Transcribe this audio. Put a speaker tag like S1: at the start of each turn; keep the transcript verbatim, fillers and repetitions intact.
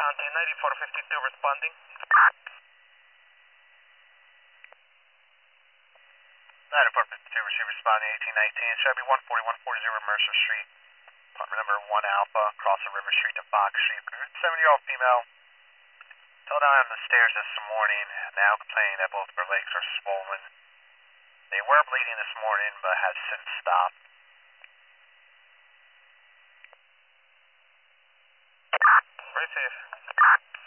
S1: Okay, ninety-four fifty-two responding. ninety-four fifty-two, receive responding eighteen nineteen, Chevy one forty, one forty Mercer Street. Apartment number one Alpha, crossing River Street to Fox Street. seventy-year-old female fell down on the stairs this morning, now complaining that both of her legs are swollen. They were bleeding this morning, but have since stopped. Receive.